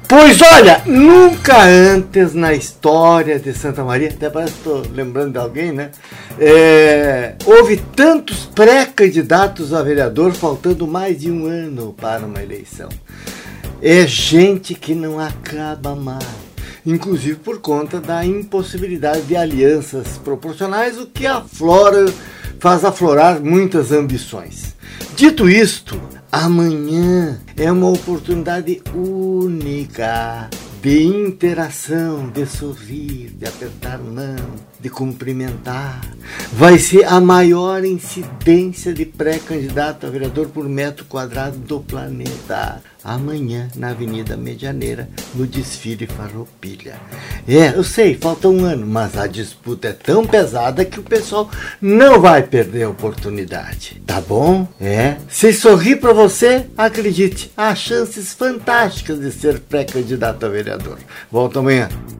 Pois olha, nunca antes na história de Santa Maria, até parece que estou lembrando de alguém, né? Houve tantos pré-candidatos a vereador faltando mais de um ano para uma eleição. É gente que não acaba mais, inclusive por conta da impossibilidade de alianças proporcionais, o que faz aflorar muitas ambições. Dito isto, amanhã é uma oportunidade única de interação, de sorrir, de apertar mão, de cumprimentar. Vai ser a maior incidência de pré-candidato a vereador por metro quadrado do planeta. Amanhã, na Avenida Medianeira, no desfile Farroupilha. Eu sei, falta um ano, mas a disputa é tão pesada que o pessoal não vai perder a oportunidade. Tá bom? Se sorrir para você, acredite, há chances fantásticas de ser pré-candidato a vereador. Volto amanhã.